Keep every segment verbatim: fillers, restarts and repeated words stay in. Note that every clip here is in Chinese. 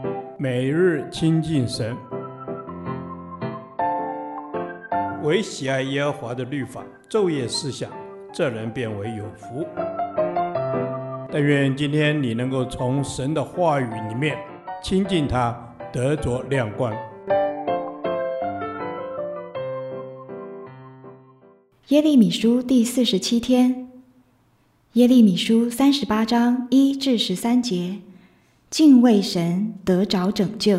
每日亲近神，唯喜爱耶和华的律法，昼夜思想，这人变为有福。但愿今天你能够从神的话语里面亲近他，得着亮光。 耶利米书第四十七天，耶利米书三十八章一至十三节，敬畏神，得着拯救。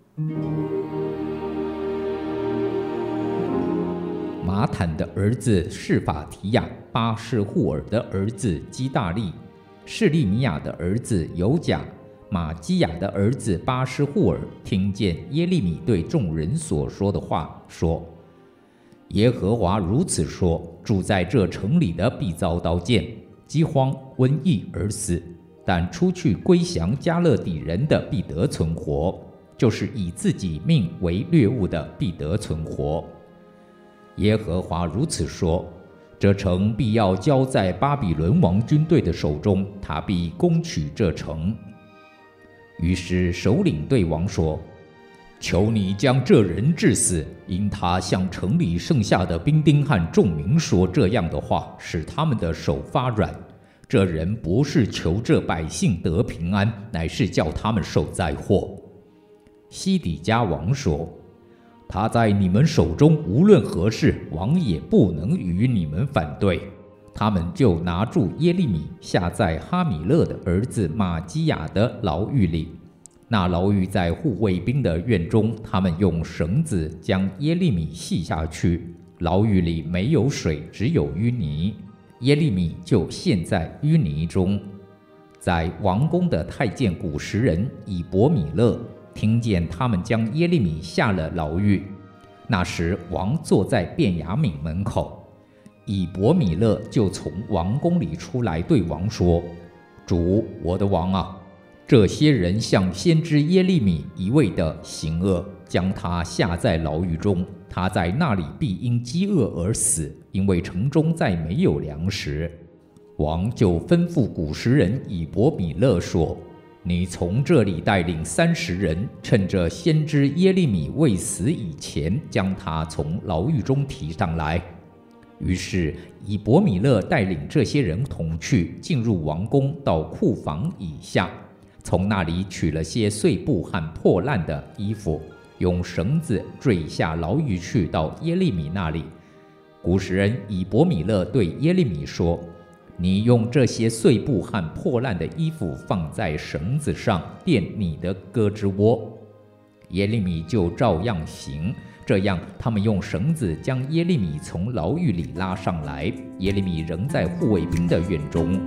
马坦的儿子示法提亚，巴士户尔的儿子基大利，示利米亚的儿子犹甲，马基亚的儿子巴士户尔，听见耶利米对众人所说的话，说：耶和华如此说，住在这城里的必遭刀剑、饥荒、瘟疫而死，但出去归降加勒底人的必得存活，就是以自己命为掠物的必得存活。耶和华如此说，这城必要交在巴比伦王军队的手中，他必攻取这城。于是首领对王说：求你将这人治死，因他向城里剩下的兵丁和众民说这样的话，使他们的手发软。这人不是求这百姓得平安，乃是叫他们受灾祸。西底家王说：他在你们手中无论何事，王也不能与你们反对。他们就拿住耶利米，下在哈米勒的儿子马基亚的牢狱里。那牢狱在护卫兵的院中，他们用绳子将耶利米系下去。牢狱里没有水，只有淤泥，耶利米就陷在淤泥中。在王宫的太监古时人以伯米勒听见他们将耶利米下了牢狱，那时王坐在便雅悯门口，以伯米勒就从王宫里出来，对王说：主我的王啊，这些人向先知耶利米一味的行恶，将他下在牢狱中，他在那里必因饥饿而死，因为城中再没有粮食。王就吩咐古时人以伯米勒说：你从这里带领三十人，趁着先知耶利米未死以前，将他从牢狱中提上来。于是以伯米勒带领这些人同去，进入王宫，到库房以下，从那里取了些碎布和破烂的衣服，用绳子坠下牢狱去，到耶利米那里。古时人以伯米勒对耶利米说：你用这些碎布和破烂的衣服放在绳子上，垫你的胳肢窝。耶利米就照样行，这样他们用绳子将耶利米从牢狱里拉上来。耶利米仍在护卫兵的院中。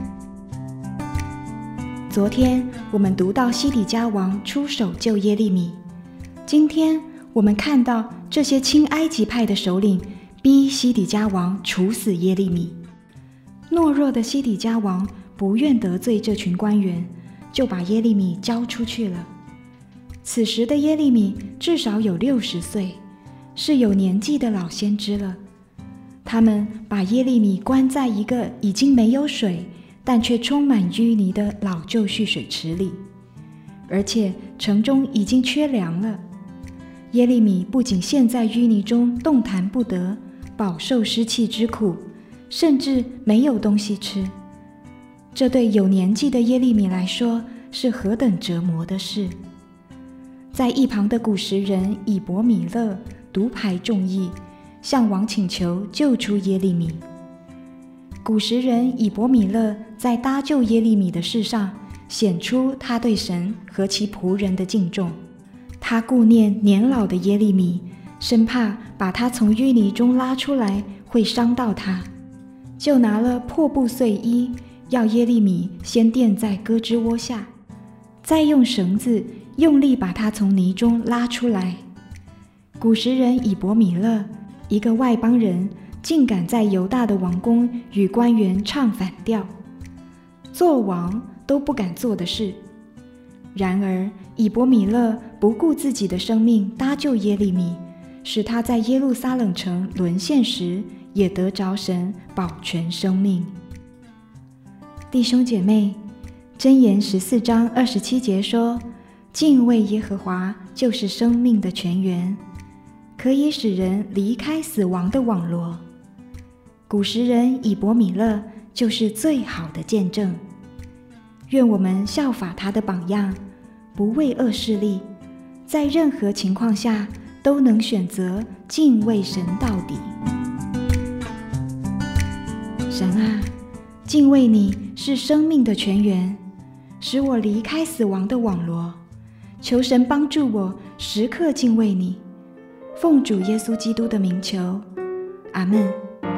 昨天我们读到西底家王出手救耶利米，今天我们看到这些亲埃及派的首领逼西底家王处死耶利米。懦弱的西底家王不愿得罪这群官员，就把耶利米交出去了。此时的耶利米至少有六十岁，是有年纪的老先知了。他们把耶利米关在一个已经没有水，但却充满淤泥的老旧蓄水池里，而且城中已经缺粮了。耶利米不仅陷在淤泥中动弹不得，饱受湿气之苦，甚至没有东西吃。这对有年纪的耶利米来说是何等折磨的事。在一旁的古时人以伯米勒独排众议，向王请求救出耶利米。古时人以伯米勒在搭救耶利米的事上显出他对神和其仆人的敬重，他顾念年老的耶利米，生怕把他从淤泥中拉出来会伤到他，就拿了破布碎衣，要耶利米先垫在胳肢窝下，再用绳子用力把他从泥中拉出来。古时人以伯米勒，一个外邦人，竟敢在犹大的王宫与官员唱反调，做王都不敢做的事。然而以伯米勒不顾自己的生命搭救耶利米，使他在耶路撒冷城沦陷时也得着神保全生命。弟兄姐妹，箴言十四章二十七节说： 敬畏耶和华就是生命的泉源，可以使人离开死亡的网罗。古时人以伯米勒就是最好的见证。愿我们效法他的榜样，不畏恶势力，在任何情况下都能选择敬畏神到底。神啊，敬畏你是生命的泉源，使我离开死亡的网罗。求神帮助我时刻敬畏你，奉主耶稣基督的名求，阿们。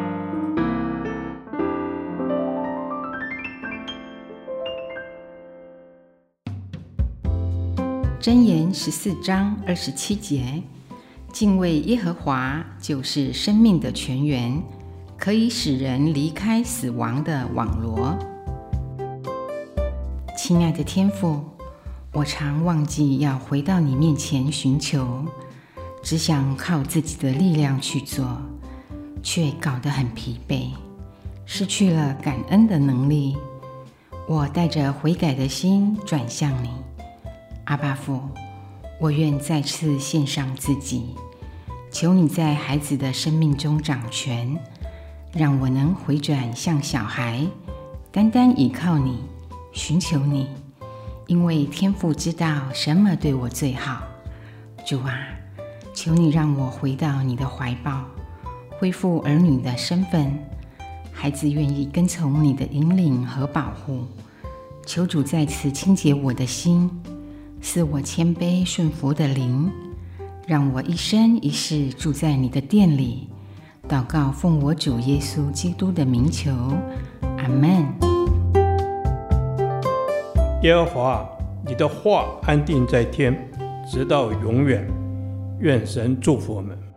箴言十四章二十七节，敬畏耶和华就是生命的泉源，可以使人离开死亡的网罗。亲爱的天父，我常忘记要回到你面前寻求，只想靠自己的力量去做，却搞得很疲惫，失去了感恩的能力。我带着悔改的心转向你，阿爸父，我愿再次献上自己，求你在孩子的生命中掌权，让我能回转向小孩，单单依靠你，寻求你，因为天父知道什么对我最好。主啊，求你让我回到你的怀抱，恢复儿女的身份，孩子愿意跟从你的引领和保护。求主再次清洁我的心，赐我谦卑顺服的灵，让我一生一世住在你的殿里。祷告奉我主耶稣基督的名求，阿们。 耶和华，你的话安定在天，直到永远。愿神祝福我们。